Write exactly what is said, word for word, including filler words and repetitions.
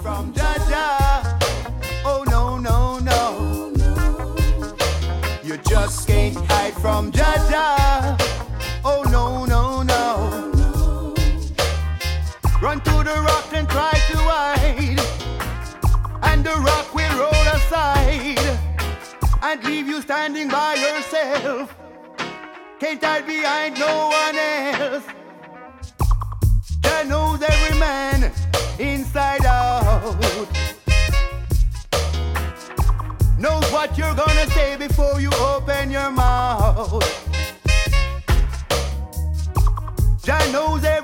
from Jaja. Oh no, no, no. You just can't hide from Jaja. Oh no, no, no. Run to the rock and try to hide, and the rock will roll aside and leave you standing by yourself. Can't hide behind no one else. Jah knows every man inside out. Knows what you're gonna say before you open your mouth. Jah knows every